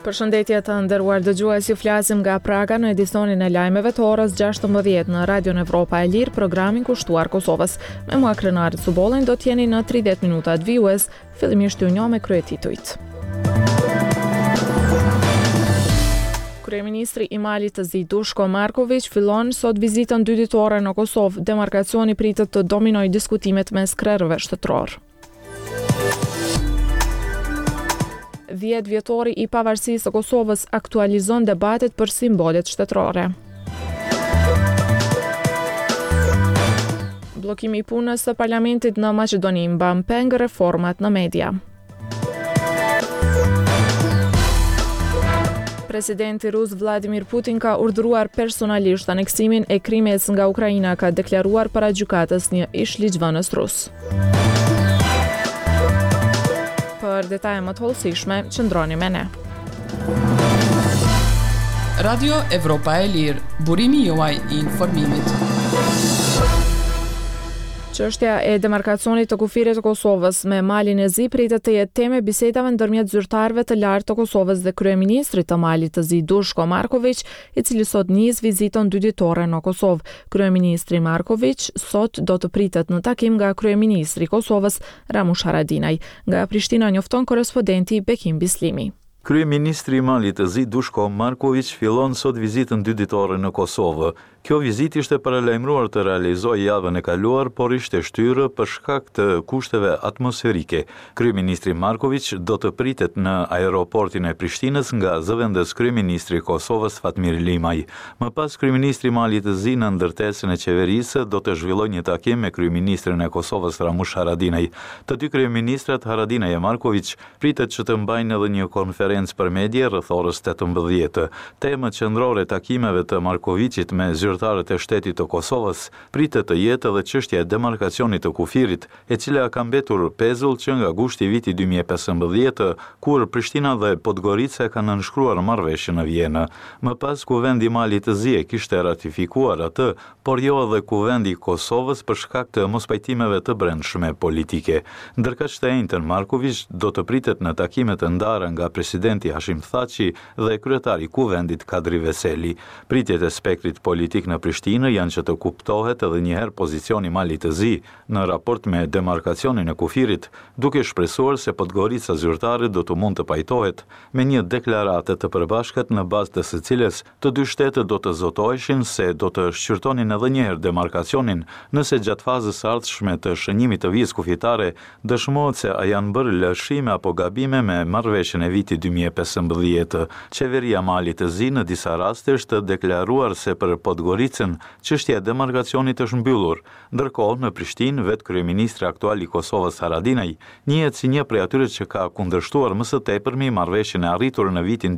Përshëndetje të nderuar dëgjuesi, flasim nga Praga në edicionin e lajmeve të orës 16 në Radio Evropa e Lirë, programin kushtuar Kosovës. Me mua Krenarit Subollin do t'jeni në 30 minuta të vijues, fillimisht ju njoh me kryetitujt. Kryeministri i Malit të Zi Dushko Marković fillon sot vizitën 2 ditore në Kosovë. Demarkacioni pritet të dominojë diskutimet mes krerëve shtetëror. 10 vjetori i pavarësisë së Kosovës aktualizon debatet për simbolet shtetërore. Bllokimi i punës së parlamentit në Maqedoni mban peng reformat në media. Presidenti rus Vladimir Putin ka urdhëruar personalisht aneksimin e Krimit nga Ukraina, ka deklaruar para gjykatës një ish ligjvënës rus. Për detaje më të hollësishme, qëndroni me ne. Radio Evropa e Lirë, burimi juaj i informimit. Çështja e demarkacionit të kufirit të Kosovës me Malin e Zi pritet të jetë temë bisedave ndërmjet zyrtarëve të lartë të Kosovës dhe kryeministrit të Malit të Zi Dushko Marković, i cili sot nis vizitën 2 ditore në Kosovë. Kryeministri Marković sot do të pritet në takim nga kryeministri i Kosovës Ramush Haradinaj. Nga Prishtina njofton korrespondenti Bekim Bislimi. Kryeministri i Malit të Zi Dushko Marković fillon sot vizitën 2 ditore në Kosovë. Kjo vizitë ishte paralajmëruar të realizojë javën e kaluar, por ishte shtyrë për shkak të kushteve atmosferike. Kryeministri Marković do të pritet në aeroportin e Prishtinës nga zëvendës kryeministri i Kosovës Fatmir Limaj. Më pas kryeministri i Malit të Zi në ndërtesën e qeverisë do të zhvillojë një takim me kryeministrin e Kosovës Ramush Haradinaj. Të dy kryeministrat Haradinaj e Marković pritet që të mbajnë edhe një konferencë për media rreth orës 18. Temët qendrore takimeve të Markovićit me zyrtarët e shtetit të Kosovës pritet të jetë edhe çështja e demarkacionit të kufirit, e cila ka mbetur pezull që nga gushti i vitit 2015, kur Prishtina dhe Podgorica kanë nënshkruar marrëveshjen në Vjenë. Më pas kuvendi i Malit të Zi kishte ratifikuar atë, por jo edhe kuvendi i Kosovës për shkak të mospajtimeve të brendshme politike. Ndërkaq të njëjtën Marković do të pritet në takime të ndara nga presidenti Hashim Thaçi dhe kryetari i kuvendit Kadri Veseli. Pritjet e spektrit politik në Prishtinë janë që të kuptohet edhe njëherë pozicioni i Malit të Zi në raport me demarkacionin e kufirit, duke shpresuar se Podgorica zyrtare do të mund të pajtohet me një deklarate të përbashkët në bazë të së cilës të dy shtetet do të zotoheshin se do të shqyrtonin edhe njëherë demarkacionin, nëse gjatë fazës së ardhshme të shënjimit të vizë kufitare dëshmohet se a janë bërë lëshime apo gabime me marrëveshjen e vitit 2015. Qeveria Malit të Zi në disa raste është deklaruar se për Podgoricën çështja e demarkacionit është mbyllur. Ndërkohë në Prishtinë vetë kryeministri aktual i Kosovës Haradinaj njihet si një prej atyre që ka kundërshtuar më së tepërmi marrëveshjen e arritur në vitin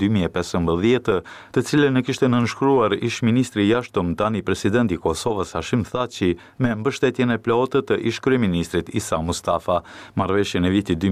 2015, të cilën e kishte nënshkruar ish ministri i jashtëm tani presidenti i Kosovës Hashim Thaçi me mbështetjen e plotë të ish kryeministrit Isa Mustafa. Marrëveshjen e vitit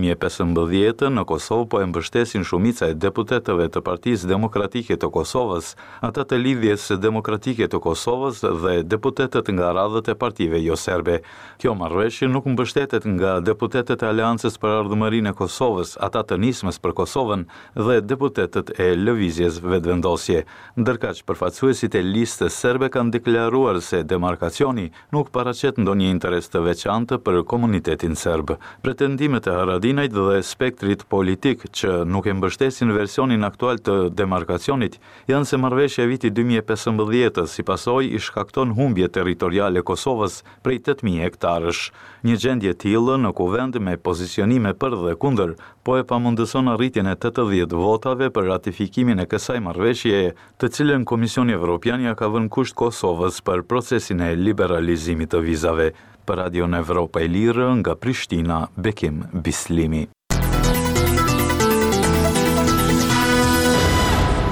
2015 në Kosovë po e mbështesin shumica e deputetëve të Partisë Demokratike të Kosovës, ata të Lidhjes Demokratike të Kosovës dhe deputetët nga radhët e partive jo serbe. Kjo marrëveshje nuk mbështetet nga deputetët e Aleancës për Ardhmërinë e Kosovës, ata të Nismës për Kosovën dhe deputetët e Lëvizjes Vetëvendosje. Ndërkaq përfaqësuesit e listës serbe kanë deklaruar se demarkacioni nuk paraqet ndonjë interes të veçantë për komunitetin serb. Pretendimet e Haradinajt dhe spektrit politik që nuk e mbështesin versionin aktual të demarkacionit janë se marrëveshja e vitit 2015 si pasojë i shkakton humbje territoriale Kosovës prej 8.000 hektarësh. Një gjendje tillë në kuvend me pozicionime për dhe kundër po e pamundëson arritjen e 80 votave për ratifikimin e kësaj marrëveshjeje, të cilën Komisioni Evropian ja ka vënë kusht Kosovës për procesin e liberalizimit të vizave. Për Radio Evropa e Lirë nga Prishtina, Bekim Bislimi.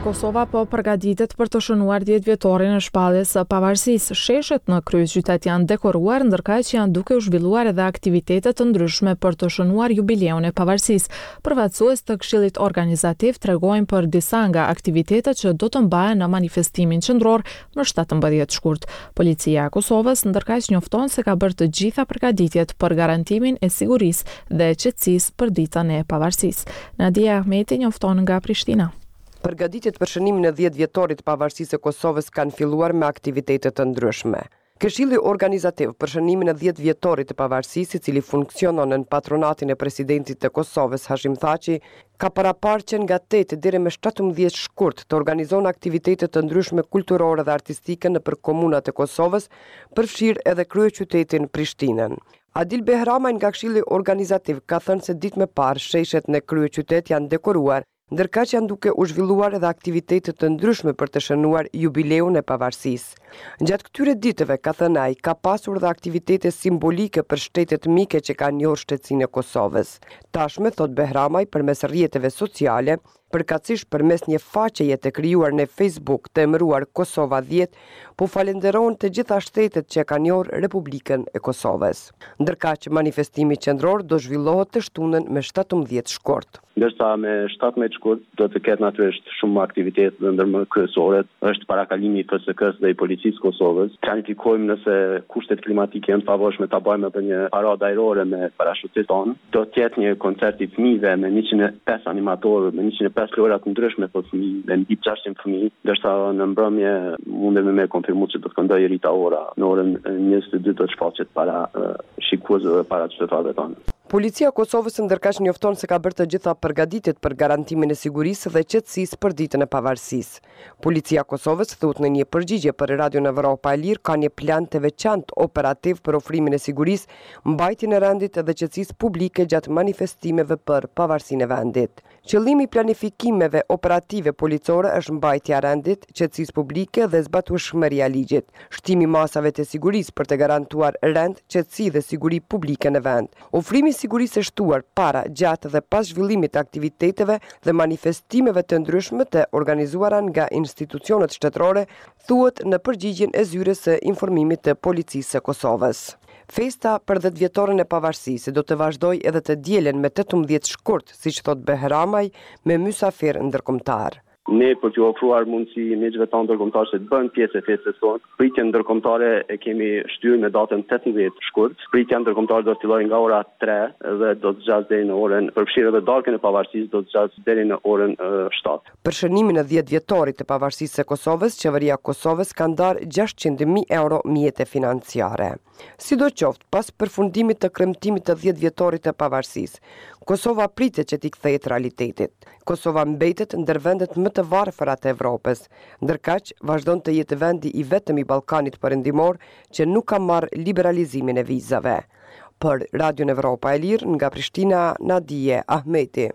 Kosova po përgatitet për të shënuar 10 vjetorin e shpalljes së pavarësisë. Sheshet në kryeqytet janë dekoruar, ndërkaq që janë duke u zhvilluar edhe aktivitete të ndryshme për të shënuar jubileun e pavarësisë. Përfaqësues të Këshillit Organizativ tregojnë për disa nga aktivitetet që do të mbahen në manifestimin qendror më 17 shkurt. Policia e Kosovës ndërkaq njofton se ka bërë të gjitha përgatitjet për garantimin e sigurisë dhe qetësisë për ditën e pavarësisë. Nadia Ahmeti njofton nga Prishtina. Përgatitjet për shënimin e 10 vjetorit të pavarësisë së Kosovës kanë filluar me aktivitete të ndryshme. Këshilli Organizativ për shënimin e 10 vjetorit të pavarësisë, i cili funksionon në patronatin e presidentit të Kosovës Hashim Thaçi, ka paraparë që nga 8 deri më 17 shkurt të organizon aktivitete të ndryshme kulturore dhe artistike nëpër komunat e Kosovës, përfshirë edhe kryeqytetin Prishtinën. Adil Behramaj nga Këshilli Organizativ ka thënë se ditë më parë sheshet në kryeqytet janë dekoruar, ndërkaq janë duke u zhvilluar edhe aktivitete të ndryshme për të shënuar jubileun e pavarësisë. Gjatë këtyre ditëve, ka thënë ai, ka pasur dhe aktivitete simbolike për shtetet mike që kanë njohur shtetësinë e Kosovës. Tashme, thot Behramaj, përmes rrjeteve sociale, përkatësisht përmes një faqeje të krijuar në Facebook të emëruar Kosova 10, po falenderon të gjitha shtetet që kanë njohur Republikën e Kosovës. Ndërkaq manifestimi qendror do zhvillohet të shtunën me 17 shkurt. Ndërsa me 17 shkurt do të ketë natyrisht shumë aktivitete dhe ndër më kryesore është parakalimi i FSK-s dhe i policisë Kosovës. Planifikojmë nëse kushtet klimatike janë të favorshme ta bëjmë edhe një paradë ajrore me parashutistë tonë. Do të jetë një koncert i fëmijëve me 105 animatorë, me 105 lojra të ndryshme për fëmijë, me mbi 600 fëmijë, ndërsa në mbrëmje mundemi me konfirmu që do të këndojë Rita Ora në orën 22 do të shfaqet para shikuesve dhe para qytetarëve tonë. Policia e Kosovës ndërkaq njofton se ka bërë të gjitha përgatitjet për garantimin e sigurisë dhe qetësisë për ditën e pavarësisë. Policia e Kosovës thotë në një përgjigje për Radion Evropa e Lirë ka një plan të veçantë operativ për ofrimin e sigurisë, mbajtjen e rendit dhe qetësisë publike gjatë manifestimeve për pavarësinë e vendit. Qëllimi i planifikimeve operative policore është mbajtja e rendit, qetësisë publike dhe zbatueshmëria e ligjit, shtimi i masave të sigurisë për të garantuar rend, qetësi dhe siguri publike në vend. Ofrimi i sigurisë së shtuar para, gjatë dhe pas zhvillimit të aktiviteteve dhe manifestimeve të ndryshme të organizuara nga institucionet shtetërore, thuhet në përgjigjen e zyrës së informimit të policisë së Kosovës. Festa për 10 vjetorin e pavarësisë do të vazhdojë edhe të dielen me 18 shkurt, siç thot Behramaj, me mysafir ndërkombëtar. Ne për t'ju ofruar mundësi miqve tanë ndërkombëtar që të bëjnë pjesë e festës tonë. Pritjen ndërkombëtare e kemi shtyrë me datën 18 shkurt. Pritja ndërkombëtare do të fillojë nga ora 3 dhe do të zgjasë deri në orën, përfshirë edhe darkën e pavarësisë, do të zgjasë deri në orën 7. Për shënimin e 10 vjetorit të pavarësisë së Kosovës, qeveria e Kosovës ka ndarë 600.000 euro mjete financiare. Sidoqoftë, pas përfundimit të kremtimit të 10 vjetorit të pavarësisë, Kosova pritet që t'i kthehet realitetit. Kosova mbetet ndër vendet më të varfëra të Evropës, ndërkaq vazhdon të jetë vendi i vetëm i Ballkanit Perëndimor që nuk ka marrë liberalizimin e vizave. Për Radion Evropa e Lirë, nga Prishtina, Nadia Ahmeti.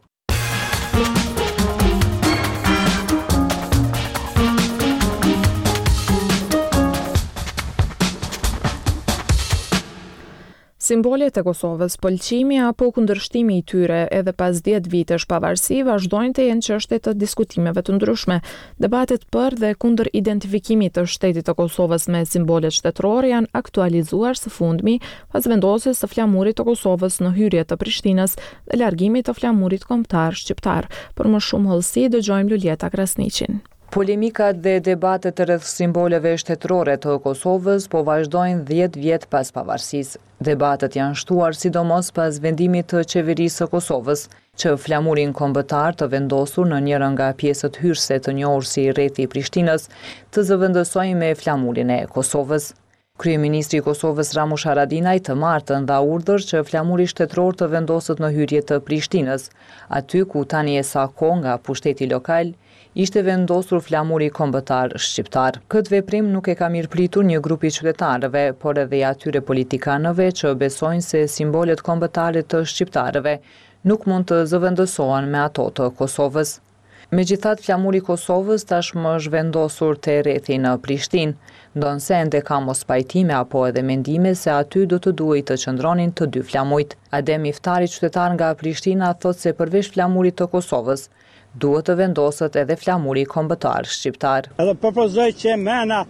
Simbolet e Kosovës, pëlqimi apo kundërshtimi i tyre edhe pas 10 vitesh pavarësi vazhdojnë të jenë çështje të diskutimeve të ndryshme. Debatet për dhe kundër identifikimit të shtetit të Kosovës me simbolet shtetërore janë aktualizuar së fundmi pas vendosjes së flamurit të Kosovës në hyrje të Prishtinës dhe largimit të flamurit kombëtar shqiptar. Për më shumë hollësi dëgjojmë Luljeta Krasniqin. Polemikat dhe debatet rreth simboleve shtetërore të Kosovës po vazhdojnë 10 vjet pas pavarësisë. Debatet janë shtuar sidomos pas vendimit të qeverisë së Kosovës që flamurin kombëtar të vendosur në njëra nga pjesët hyrëse të njohur si rrethi i Prishtinës të zëvendësojë me flamurin e Kosovës. Kryeministri i Kosovës Ramush Haradinaj të martën dha urdhër që flamuri shtetëror të vendoset në hyrje të Prishtinës, aty ku tani e sa kohë nga pushteti lokal ishte vendosur flamuri kombëtar shqiptar. Këtë veprim nuk e ka mirëpritur një grup i qytetarëve, por edhe i atyre politikanëve që besojnë se simbolet kombëtare të shqiptarëve nuk mund të zëvendësohen me ato të Kosovës. Megjithatë, flamuri i Kosovës tashmë është vendosur te rrethi në Prishtinë, ndonse ende ka mos pajtime apo edhe mendime se aty do të duhej të qëndronin të dy flamurit. Adem Iftari, qytetar nga Prishtina, thotë se përveç flamurit të Kosovës, duhet të vendoset edhe flamuri kombëtar shqiptar. Edhe propozoj që mena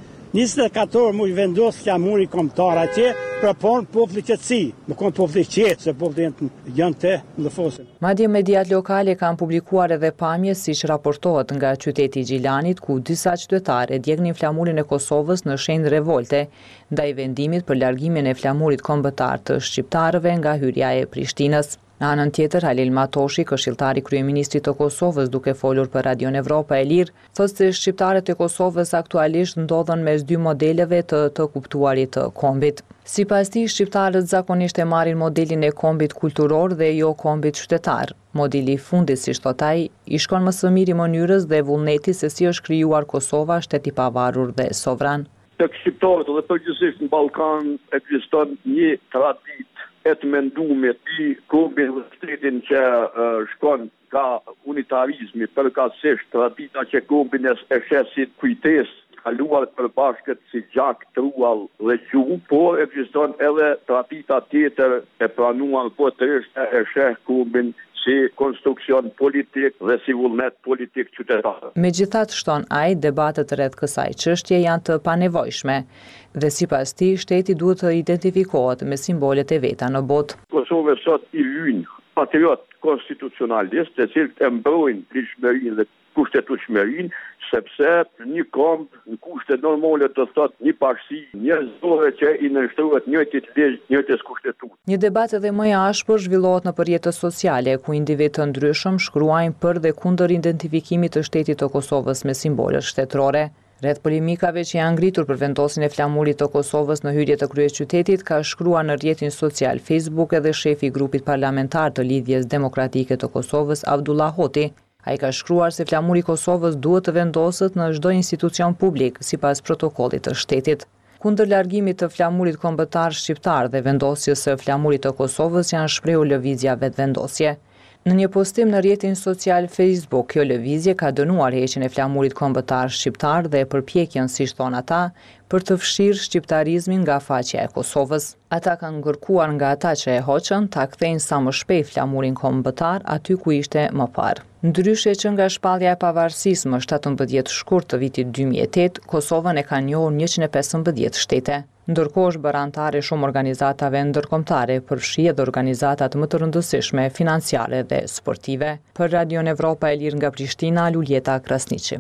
24 orë mu vendos flamuri kombëtar atje, për pon populli qetësi, më kon populli qetë, se populli janë të në fosën. Madje mediat lokale kanë publikuar edhe pamje siç raportohet nga qyteti i Gjilanit, ku disa qytetarë djegnin flamurin e Kosovës në shenjë revolte ndaj vendimit për largimin e flamurit kombëtar të shqiptarëve nga hyrja e Prishtinës. Në anën tjetër, Halil Matoshi, këshilltari kryeministrit të Kosovës, duke folur për Radion Evropa e Lirë, thotë se shqiptarët e Kosovës aktualisht ndodhen mes dy modeleve të kuptuarit të kombit. Sipas tij, shqiptarët zakonisht e marrin modelin e kombit kulturor dhe jo kombit qytetar. Modeli i fundit, siç thot ai, i shkon më së miri mënyrës dhe vullnetit se si është krijuar Kosova, shtet i pavarur dhe sovran. Tek shqiptarët dhe përgjithsisht në Ballkan ekziston një traditë e të mendumit i kombit dhe shtetin që shkon ka unitarizmi, përkatësisht tradita që kombin e shesit kujtesë kaluar për bashkët si gjak, truall dhe gjuhë, por ekziston edhe tradita tjetër e pranuar potërisht e sheh kombin si konstruksion politik dhe si vullnet politik qytetar. Megjithatë, shton ai, debatet rreth kësaj çështje janë të panevojshme dhe sipas tij shteti duhet të identifikohet me simbolet e veta në botë. Kosova sot i hyn patriot konstitucionalist, të cilët e mbrojnë lishmërinë dhe kushtetueshmërinë, sepse një komb në kushte normale të thot një bashki njerëzore që i nënshtrohet njëjtit ligj, njëjtës kushtetues. Një debat edhe më i ashpër zhvillohet në rrjetet sociale, ku individ të ndryshëm shkruajnë për dhe kundër identifikimit të shtetit të Kosovës me simbolet shtetërore. Rreth polemikave që janë ngritur për vendosjen e flamurit të Kosovës në hyrje të kryeqytetit, ka shkruar në rrjetin social Facebook edhe shefi i grupit parlamentar të Lidhjes Demokratike të Kosovës, Abdullah Hoti. Ai ka shkruar se flamuri i Kosovës duhet të vendoset në çdo institucion publik sipas protokollit të shtetit. Kundër largimit të flamurit kombëtar shqiptar dhe vendosjes së flamurit të Kosovës janë shprehur lëvizja vetvendosje. Në një postim në rrjetin social Facebook, kjo lëvizje ka dënuar heqjen e flamurit kombëtar shqiptar dhe përpjekjen, siç thon ata, për të fshirë shqiptarizmin nga faqja e Kosovës. Ata kanë kërkuar nga ata që e hoqën ta kthejnë sa më shpejt flamurin kombëtar aty ku ishte më parë. Ndryshe që nga shpallja e pavarësisë më 17 shkurt të vitit 2008, Kosovën e kanë njohur 115 shtete. Ndërkohë është bërë antare shumë organizatave ndërkombëtare, përfshi edhe organizatat më të rëndësishme financiare dhe sportive. Për Radion Evropa e Lirë nga Prishtina, Luljeta Krasniqi.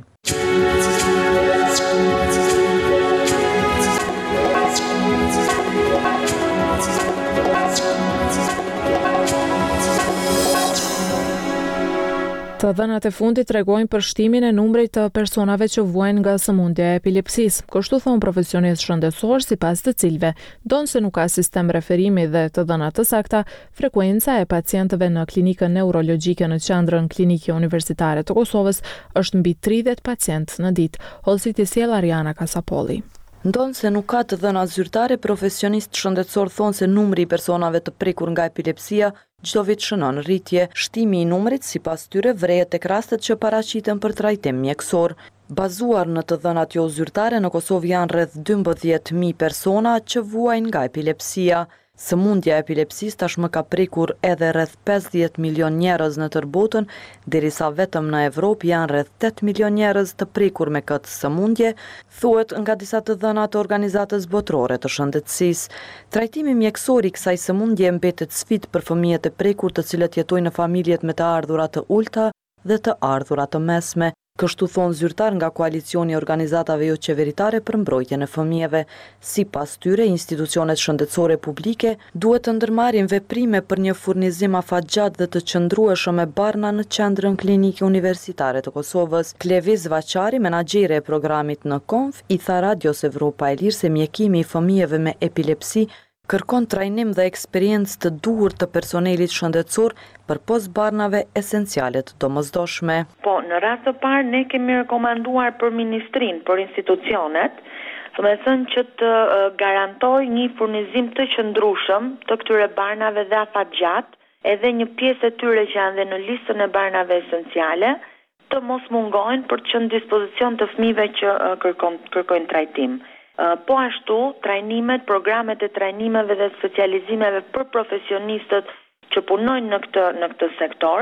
Të dhënat e fundit tregojnë për shtimin e numrit të personave që vuajnë nga sëmundja e epilepsisë. Kështu thon profesionistë shëndetësor, sipas të cilëve, donë se nuk ka sistem referimi dhe të dhënat të sakta, frekuenca e pacientëve në klinikën neurologjike në qendrën klinike universitare të Kosovës është mbi 30 pacient në ditë. Hollësiti sjell Ariana Kasapolli. Ndonë se nuk ka të dhëna zyrtare, profesionistë shëndetësor thonë se numri i personave të prekur nga epilepsia çdo vit shënon rritje. Shtimi i numrit sipas tyre vrehet tek rastet që paraqiten për trajtim mjekësor. Bazuar në të dhënat jo zyrtare, në Kosovë janë rreth 12.000 persona që vuajnë nga epilepsia. Sëmundja e epilepsisë tashmë ka prekur edhe rreth 50 milion njerëz në tërë botën, derisa vetëm në Evropë janë rreth 8 milion njerëz të prekur me këtë sëmundje, thuhet nga disa të dhëna të Organizatës Botërore të Shëndetësisë. Trajtimi mjekësor i kësaj sëmundje mbetet sfidë për fëmijët e prekur, të cilët jetojnë në familjet me të ardhura të ulta dhe të ardhura të mesme. Kështu thonë zyrtar nga koalicioni i organizatave jo qeveritare për mbrojtjen e fëmijëve. Sipas tyre, institucionet shëndetësore publike duhet të ndërmarrin veprime për një furnizim afatgjat dhe të qëndrueshëm e barna në qendrën klinike universitare të Kosovës. Kleviz Vaçari, menaxhere e programit në Konf, i tha Radios Evropa e Lirë se mjekimi i fëmijëve me epilepsi kërkon trajnim dhe eksperiencë të duhur të personelit shëndetësor për posbarnave esenciale të domosdoshme. Po, në rast të parë ne kemi rekomanduar për ministrinë, për institucionet, do të thënë që të garantoj një furnizim të qëndrueshëm të këtyre barnave dhe afatgjat, edhe një pjesë e tyre që janë dhe në listën e barnave esenciale, të mos mungojnë për të qenë në dispozicion të fëmijëve që kërkojnë trajtim. Po ashtu, trajnimet, programet e trajnimeve dhe specializimeve për profesionistët që punojnë në këtë sektor,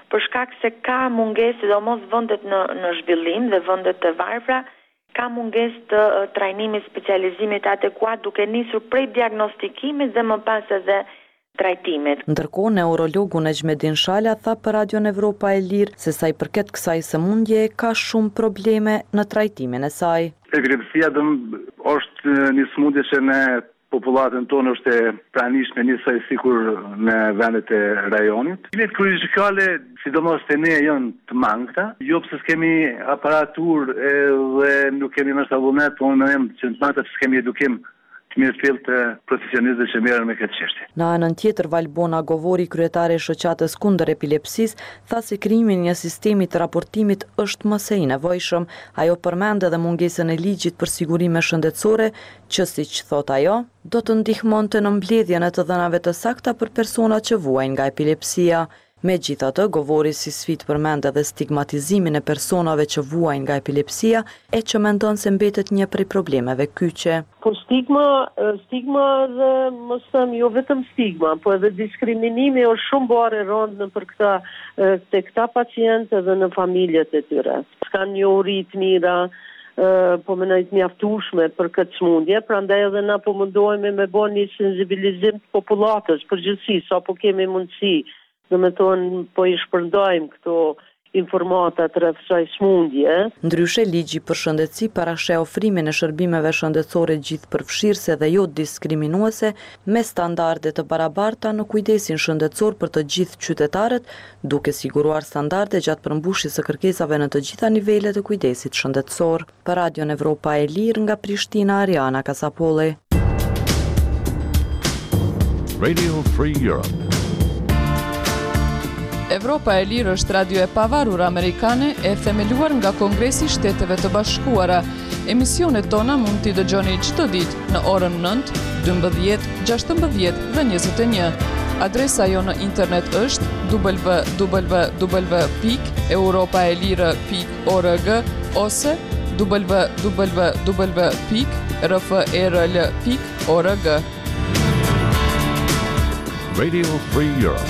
për shkak se ka mungesë, sidomos vendet në zhvillim dhe vendet të varfra, ka mungesë të trajnimit, specializimit adekuat, duke nisur prej diagnostikimit dhe më pas edhe trajtimit. Ndërkohë, neurologu Nejmedin Shala tha për Radion Evropa e Lirë se sa i përket kësaj sëmundje ka shumë probleme në trajtimin e saj. Epilepsia është një sëmundje që në popullatën tonë është e pranishme njësoj sikur në vendet e rajonit. Linet kirurgjikale, sidomos të ne janë të mangëta, jo pse s'kemi aparatur dhe nuk kemi nështë vullnet, po në që në të mangëta që s'kemi edukim të mirë fill të profesionistëve që merren me këtë çështje. Në anën tjetër, Valbona Govori, kryetare e shoqatës kundër epilepsisë, tha se krijimi i një sistemi të raportimit është më së nevojshëm. Ajo përmend edhe mungesën e ligjit për sigurime shëndetësore, që siç thot ajo, do të ndihmonte në mbledhjen e të dhënave të sakta për personat që vuajnë nga epilepsia. Megjithatë, Govori si sfidë përmend edhe stigmatizimin e personave që vuajnë nga epilepsia, e që mendon se mbetet një prej problemeve kyçe. Po stigma dhe mos them jo vetëm stigma, po edhe diskriminimi është shumë bërë rënd për këta pacientë dhe në familjet e tyre. S'kan njohuri të mira, po më nëjtë mjaftueshme për këtë smundje, prandaj edhe na po mundohemi me bërë një sensibilizim të populatës, përgjithsisht, sa po kemi mundësi. Dhe me tonë po i shpërndajmë këto informatat rreth kësaj smundje. Ndryshe, ligji për shëndetësi parasheh ofrimin e shërbimeve shëndetësore gjithëpërfshirëse dhe jo diskriminuese me standarde të barabarta në kujdesin shëndetësor për të gjithë qytetarët, duke siguruar standarde gjatë përmbushjes së kërkesave në të gjitha nivelet e kujdesit shëndetësor. Për Radion Evropa e Lirë nga Prishtina, Ariana Kasapolli. Radio Free Europe. Evropa e Lirë është radio e pavarur amerikane e themeluar nga Kongresi i Shteteve të Bashkuara. Emisionet tona mund t'i dëgjoni çdo ditë në orën 9, 12, 16 dhe 21. Adresa jo në internet është www.europaelire.org ose www.rfrl.org. Radio Free Europe.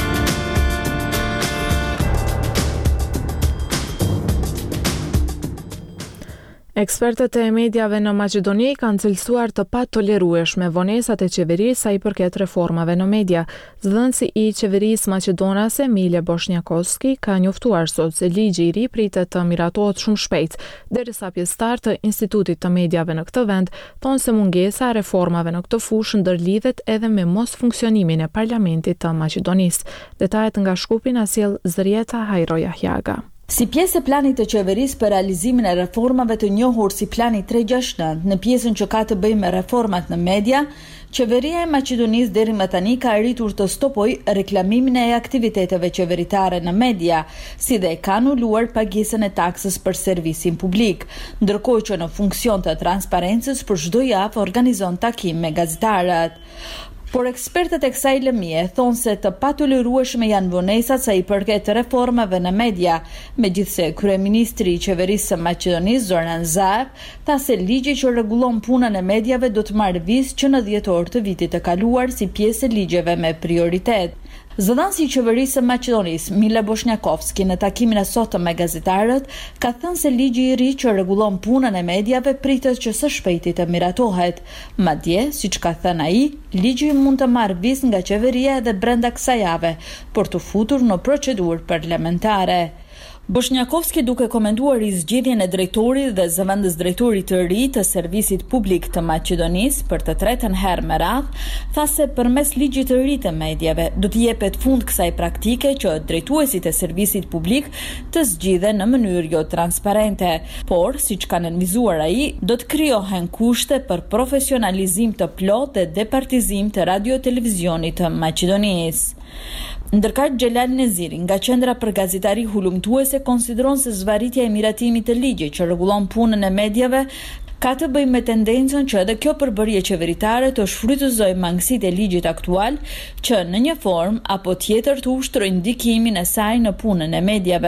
Ekspertët e mediave në Maqedoni kanë cilësuar të patolerueshme vonesat e qeverisë sa i përket reformave në media. Zëdhënësi i qeverisë maqedonase Mile Boshnjakovski ka njoftuar sot se ligji i ri pritet të miratohet shumë shpejt, derisa pjesëtar të Institutit të Mediave në këtë vend thonë se mungesa e reformave në këtë fushë ndërlidhet edhe me mos funksionimin e parlamentit të Maqedonisë. Detajet nga Shkupi na sjell Zërieta Hajro Jahjaga. Si pjesë e planit të qeverisë për realizimin e reformave të njohur si plani 369, në pjesën që ka të bëjë me reformat në media, qeveria e Maqedonisë deri më tani ka arritur të stopojë reklamimin e aktiviteteve qeveritare në media, si dhe ka anuluar pagesën e taksës për servisin publik, ndërkohë që në funksion të transparencës për çdo javë organizon takim me gazetarët. Por ekspertët e kësaj lëmie thonë se të patolerueshme janë vonesat sa i përket reformave në media, megjithse kryeministri i qeverisë së Maqedonisë Zoran Zaev tha se ligji që rregullon punën e mediave do të marrë vizë që në dhjetor të vitit të kaluar si pjesë e ligjeve me prioritet. Zëdhënësi i qeverisë së Maqedonisë, Mile Boshnjakovski, në takimin e sotëm me gazetarët, ka thënë se ligji i ri që rregullon punën e mediave pritet që së shpejti të miratohet. Madje, siç ka thënë ai, ligji mund të marrë vizë nga qeveria edhe brenda kësaj jave për të futur në procedurë parlamentare. Boshnjakovski, duke komentuar zgjedhjen e drejtorit dhe zëvendës drejtorit të ri të servisit publik të Maqedonisë për të tretën herë me radhë, tha se përmes ligjit të ri të medjave do të jepet fund kësaj praktike që drejtuesit e servisit publik të zgjidhen në mënyrë jo transparente, por siç ka nënvizuar ai, do të krijohen kushte për profesionalizim të plotë dhe departizim të radio-televizionit të Maqedonisë. Ndërkaq Xhelal Neziri nga Qendra për Gazetari Hulumtuese konsideron se zvarritja e miratimit të ligjit që rregullon punën e mediave ka të bëjë me tendencën që edhe kjo përbërje qeveritare të shfrytëzojë mangësitë e ligjit aktual që në një formë apo tjetër të ushtrojë ndikimin e saj në punën e mediave.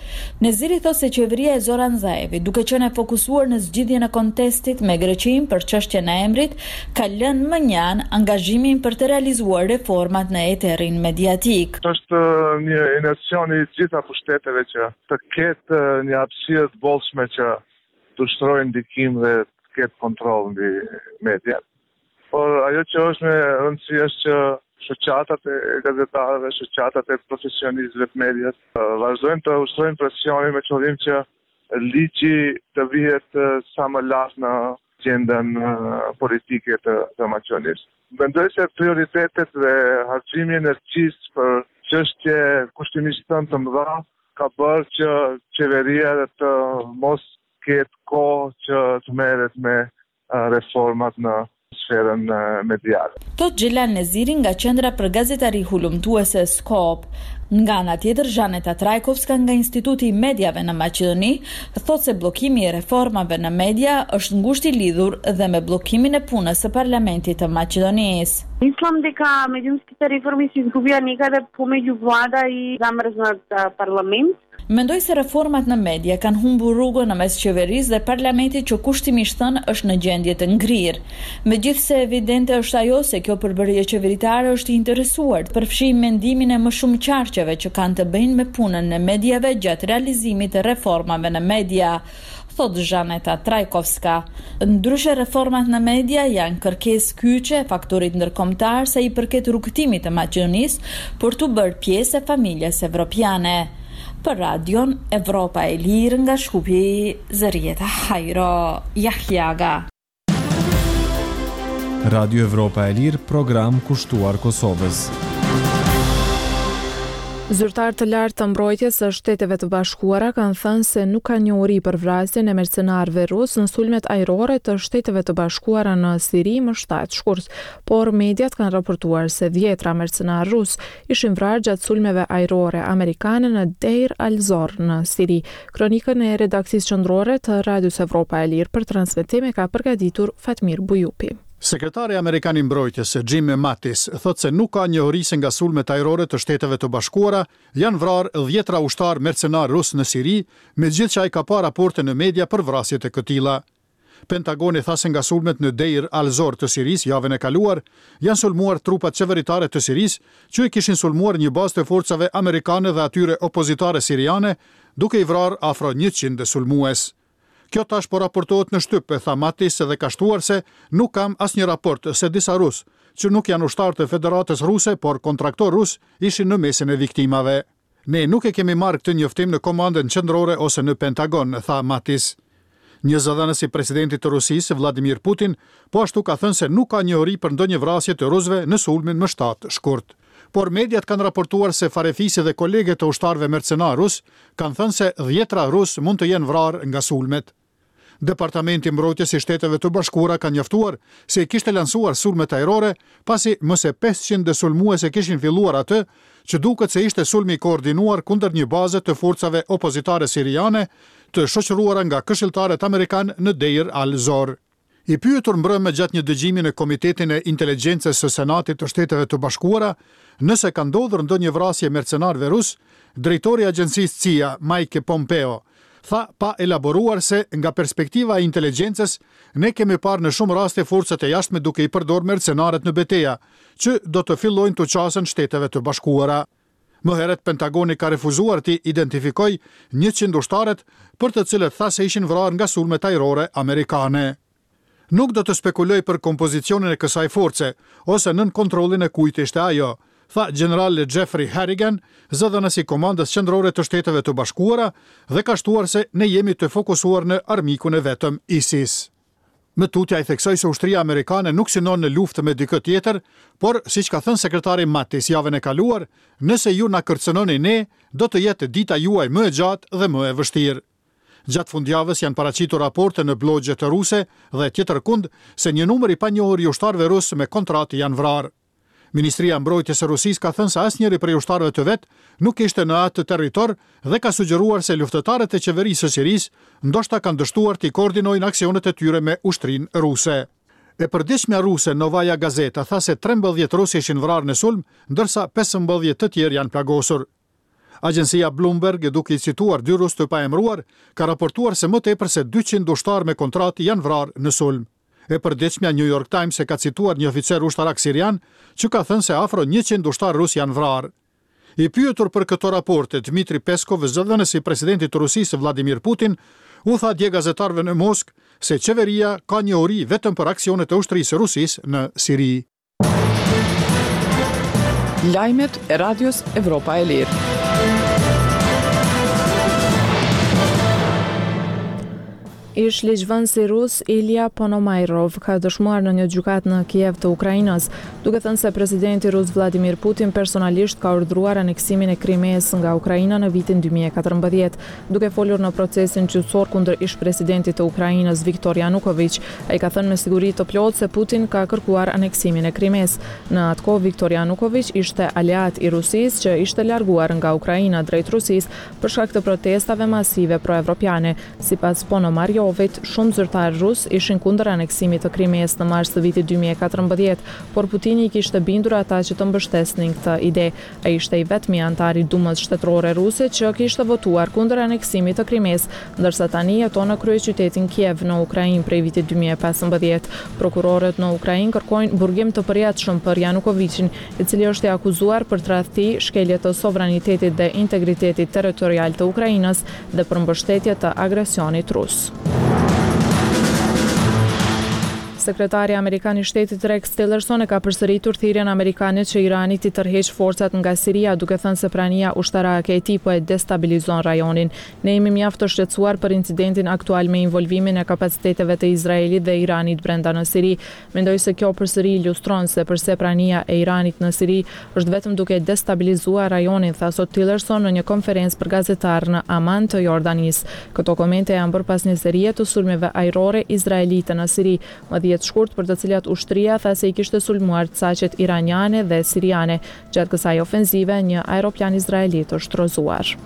Neziri thot se qeveria e Zoran Zaevi, duke qenë e fokusuar në zgjidhjen e kontestit me Greqinë për çështjen e emrit, ka lënë më njanë angazhimin për të realizuar reformat në eterin mediatik. Është një iniciativ i gjitha pushteteve që të ketë një hapësirë të bollshme që të ushtrojë ndikim dhe të ketë kontroll mbi mediat. Por ajo që është me rëndësi është që shoqatat e gazetarëve, shoqatat e profesionistëve të medias vazhdojnë të ushtrojnë presionin me qëllim që ligji të vihet sa më lart në gjendën politike të maqedonisë. Mendoj se prioritetet dhe harximi i energjisë për çështje kushtimisht të mëdha ka bërë që qeveria të mos ketë kohë që të merret me reformat në sferën mediale. Tot Gjelan Neziri nga qendra për gazetari hulumtuese Skop. Nga ana tjetër, Zhaneta Trajkovska nga Instituti i Mediave në Maqedoni thot se bllokimi i reformave në media është ngushtë i lidhur dhe me bllokimin e punës së Parlamentit të Maqedonisë. Mislim дека медиумските реформи се изгубија некаде помеѓу влада и замрзнат парламент. Mendoj se reformat në media kanë humbur rrugën në mes qeverisë dhe parlamentit që kushtimisht thënë është në gjendje të ngrirë. Megjithse evidente është ajo se kjo përbërje qeveritare është i interesuar të përfshijë mendimin e më shumë qarqeve që kanë të bëjnë me punën e mediave gjatë realizimit të reformave në media, thot Zhaneta Trajkovska. Ndryshe reformat në media janë kërkesë kyçe e faktorit ndërkombëtar sa i përket rrugëtimit të Maqedonisë për të bërë pjesë e familjes evropiane. Për radion Evropa e Lirë nga Shkupi, Zërieta Hajro Jahjaga. Radio Evropa e Lirë, program kushtuar Kosovës. Zyrtar të lartë të mbrojtjes së Shteteve të Bashkuara kanë thënë se nuk ka njohuri për vrasjen e mercenarëve rusë në sulmet ajrore të Shteteve të Bashkuara në Siri më 7 shkurt, por mediat kanë raportuar se 10 mercenarë rusë ishin vrarë gjatë sulmeve ajrore amerikane në Deir al-Zor në Siri. Kronikën e redaksisë qendrore të Radios Evropa e Lirë për transmetim e ka përgatitur Fatmir Bujupi. Sekretari Amerikan i Mbrojtjes Jim Mattis thot se nuk ka njohuri se nga sulmet ajrore të Shteteve të Bashkuara janë vrarë 10 ushtar mercenar rus në Siri, megjithëse ai ka pa raporte në media për vrasjet e këtilla. Pentagoni tha se nga sulmet në Deir al-Zor të Siris javën e kaluar janë sulmuar trupat qeveritare të Siris, që i kishin sulmuar një bazë të forcave amerikane dhe atyre opozitare siriane, duke i vrarë afro 100 sulmues. Kjo tash po raportohet në shtyp, tha Mattis, dhe ka shtuar se nuk kam asnjë raport se disa rus, që nuk janë ushtarë të Federatës Ruse, por kontraktor rus, ishin në mesin e viktimave. Ne nuk e kemi marrë këtë njoftim në komandën qendrore ose në Pentagon, tha Mattis. Një zëdhënës i presidentit të Rusisë, Vladimir Putin, po ashtu ka thënë se nuk ka njohuri për ndonjë vrasje të rusëve në sulmin më 7 shkurt. Por mediat kanë raportuar se farefisi dhe kolege të ushtarëve mercenar rus kanë thënë se 10 rus mund të jenë vrarë nga sulmet. Departamenti i Mbrojtjes i Shteteve të Bashkuara ka njoftuar se i kishte lansuar sulmet ajrore pasi më se 500 sulmuese kishin filluar atë, që duket se ishte sulmi i koordinuar kundër një baze të forcave opozitare siriane të shoqëruara nga këshilltarët amerikan në Deir al-Zor. I pyetur mbrëmë gjatë një dëgjimi në Komitetin e Inteligjencës së Senatit të Shteteve të Bashkuara nëse ka ndodhur ndonjë vrasje mercenarëve rus, drejtori i agjencisë CIA, Mike Pompeo, tha pa elaboruar se nga perspektiva e inteligjencës ne kemi parë në shumë raste forcat e jashtme duke i përdorur mercenarët në betejë, që do të fillojnë të qasen Shteteve të Bashkuara. Më herët Pentagoni ka refuzuar të identifikojë 100 ushtarët për të cilët tha se ishin vrarë nga sulmet ajrore amerikane. Nuk do të spekuloj për kompozicionin e kësaj force ose nën kontrollin e kujt ishte ajo, tha general Jeffrey Harrigan, zëdhënës i komandës qendrore të Shteteve të Bashkuara, dhe ka shtuar se ne jemi të fokusuar në armikun e vetëm ISIS. Më tutja i theksoi se ushtria amerikane nuk synon në luftë me dikë tjetër, por siç ka thënë sekretari Mattis javën e kaluar, nëse ju na kërcënoni ne, do të jetë dita juaj më e gjatë dhe më e vështirë. Gjatë fundjavës janë paraqitur raporte në blogje të ruse dhe tjetërkund se një numër i panjohur i ushtarëve rusë me kontratë janë vrarë. Ministria e Mbrojtjes së Rusisë ka thënë se asnjëri prej ushtarëve të vet nuk ishte në atë territor dhe ka sugjeruar se luftëtarët e qeverisë së Sirisë ndoshta kanë dështuar të koordinojnë aksionet e tyre me ushtrinë ruse. E përditshmja ruse Novaya Gazeta tha se 13 rusë ishin vrarë në sulm, ndërsa 15 të tjerë janë plagosur. Agjencia Bloomberg, duke I cituar 2 rus të paemëruar, ka raportuar se më tepër se 200 ushtarë me kontratë janë vrarë në sulm. E përditshmja New York Times ka cituar një oficer ushtarak sirian që ka thënë se afro 100 ushtarë rus janë vrarë. I pyetur për këto raporte, Dmitri Peskov, zëdhënësi presidentit të Rusisë Vladimir Putin, u tha dje gazetarëve në Moskë se qeveria ka njohuri vetëm për aksionet e ushtrisë së Rusisë në Siri. Lajmet e Radios Evropa e Lirë. Ish ligjvënësi rus Ilya Ponomayrov ka dëshmuar në një gjykatë në Kiev të Ukrainës, duke thënë se presidenti rus Vladimir Putin personalisht ka urdhëruar aneksimin e Krimeës nga Ukraina në vitin 2014. Duke folur në procesin gjyqësor kundër ish presidentit të Ukrainës Viktor Yanukovych, ai ka thënë me siguri të plotë se Putin ka kërkuar aneksimin e Krimeës. Në atë kohë Viktor Yanukovych ishte aleat I Rusisë që ishte larguar nga Ukraina drejt Rusisë për shkak të protestave masive pro-evropiane. Sipas Ponomaryovit, shumë zyrtarë rus ishin kundër aneksimit të Krimeës në mars të vitit 2014, por Putini I kishte bindur ata që të mbështesnin këtë ide. Ai ishte I vetmi antar I Dumës shtetërore ruse që kishte votuar kundër aneksimit të Krimeës, ndërsa tani jeton në kryeqytetin Kiev në Ukrainë prej vitit 2015. Prokurorët në Ukrainë kërkojnë burgim të përjetshëm për Yanukovichin, I cili është I akuzuar për tradhti, shkelje të sovranitetit dhe integritetit territorial të Ukrainës dhe për mbështetje të agresionit rus. Sekretari Amerikan I Shtetit Rex Tillerson e ka përsëritur thirrjen amerikane që Irani t'i tërheqë forcat nga Siria, duke thënë se prania ushtarake e tij po e destabilizon rajonin. Ne jemi mjaft të shqetësuar për incidentin aktual me involvimin e kapaciteteve të Izraelit dhe Iranit brenda në Siri. Mendoj se kjo përsëri ilustron se përse prania e Iranit në Siri është vetëm duke destabilizuar rajonin, tha sot Tillerson në një konferencë për gazetarë në Amman të Jordanisë. Këto komente janë bërë pas një serie të sulmeve ajrore izraelite në Siri. Shkurt për të cilat ushtria tha se I kishte sulmuar saqet iraniane dhe siriane. Gjatë kësaj ofenzive, një aeroplan izraelit është trozuar.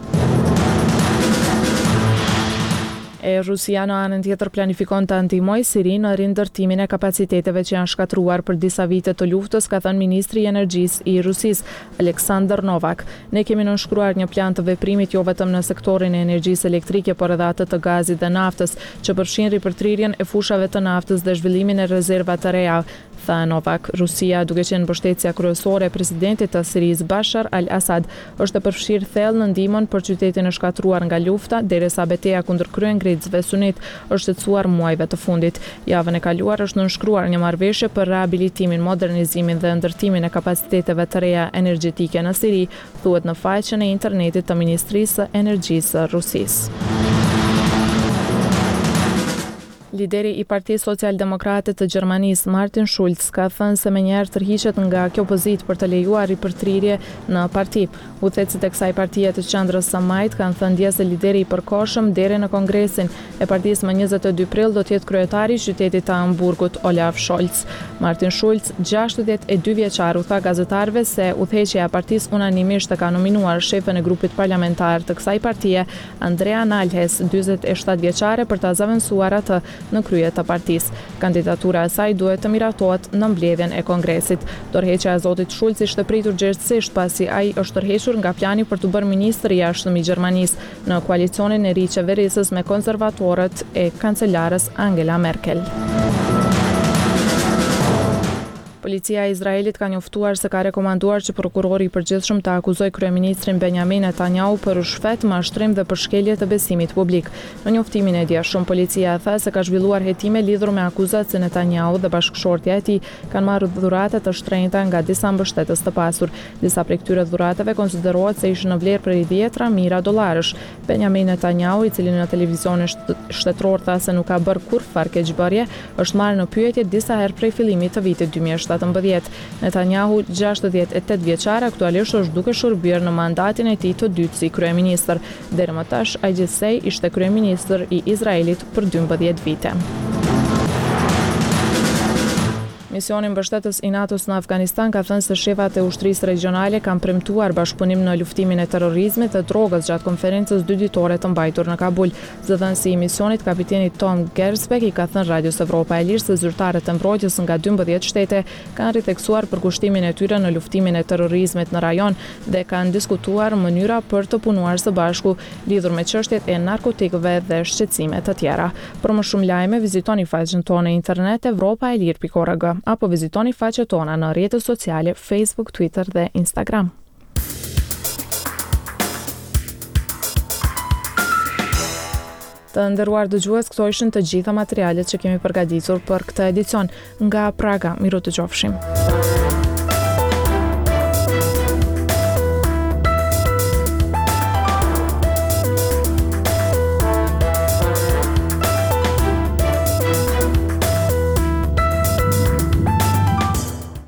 Rusia në anën tjetër planifikon të ndihmojë Sirinë në rindërtimin e kapaciteteve që janë shkatruar për disa vite të luftës, ka thënë ministri I energjisë I Rusisë, Aleksandr Novak. Ne kemi nënshkruar një plan të veprimit jo vetëm në sektorin e energjisë elektrike, por edhe atë të gazit dhe naftës, që përfshin ripërtrirjen e fushave të naftës dhe zhvillimin e rezervave të reja, tha Novak. Rusia, duke qenë mbështetësia kryesore e presidentit të Sirisë Bashar al-Assad, është e përfshirë thellë në ndihmën për qytetin e shkatruar nga lufta, derisa betejë kundër kryengritësve sunit është shqetësuar muajve të fundit. Javën e kaluar është nënshkruar një marrëveshje për rehabilitimin, modernizimin dhe ndërtimin e kapaciteteve të reja energjetike në Siri, thuhet në faqen e internetit të Ministrisë së Energjisë së Rusisë. Lideri I Partisë Socialdemokrate të Gjermanisë, Martin Schulz, ka thënë se menjëherë tërhiqet nga kjo pozitë për të lejuar ripërtrirje në parti. Udhëheqësit e kësaj partie të qendrës së majt kanë thënë dje se lideri I përkohshëm deri në Kongresin e partisë më 22 prill do të jetë kryetari I qytetit të Hamburgut, Olaf Scholz. Martin Schulz, 62 vjeçar, u tha gazetarëve se udhëheqja e partisë unanimisht e ka nominuar shefën e grupit parlamentar të kësaj partie, Andrea Nalhes, 47 vjeçare, për ta zëvendësuar atë në krye të partisë. Kandidatura e saj duhet të miratohet në mbledhjen e Kongresit. Tërheqja e zotit Schulz ishte pritur gjerësisht pasi ai është tërhequr nga plani për të bërë ministër I jashtëm I Gjermanisë në koalicionin e ri qeverisës me konservatorët e kancelarës Angela Merkel. Policia e Izraelit ka njoftuar se ka rekomanduar që prokurori I përgjithshëm të akuzojë kryeministrin Benjamin Netanyahu për ushqet, mashtrim dhe përshkelje të besimit publik. Në njoftimin e djeshëm, policia tha se ka zhvilluar hetime lidhur me akuzat se Netanyahu dhe bashkëshortja e tij kanë marrë dhurate të shtrenjta nga disa mbështetës të pasur. Disa prej këtyre dhuratave konsiderohet se ishin në vlerë prej 10 $1000. Benjamin Netanyahu, I cili në televizionin shtetëror tha se nuk ka bërë kurrë keqbërje, është marrë në pyetje disa herë prej fillimit të vitit 2017. Netanyahu, 68 vjeçar, aktualisht është duke shërbyer në mandatin e tij të dytë si kryeministër. Deri më tash, ai gjithsej ishte kryeministër I Izraelit për 12 vite. Misioni mbështetës i NATO-s në Afganistan ka thënë se shefat e ushtrisë regionale kanë premtuar bashkëpunim në luftimin e terrorizmit dhe drogës gjatë konferencës 2 ditore të mbajtur në Kabul. Zëdhënësi i misionit, kapiteni Tom Gersbeck, i ka thënë Radios Evropa e Lirë se zyrtarët e mbrojtjes nga 12 shtete kanë riteksuar për kushtimin e tyre në luftimin e terrorizmit në rajon dhe kanë diskutuar mënyra për të punuar së bashku lidhur me çështjet e narkotikëve dhe shqetësime të tjera. Për më shumë lajme, vizitoni faqen tonë në internet evropaelir.org apo vizitoni faqet tona në rrjetet sociale Facebook, Twitter dhe Instagram. Të nderuar dëgjues, këto ishin të gjitha materialet që kemi përgatitur për këtë edicion. Nga Praga, miru të qofshim.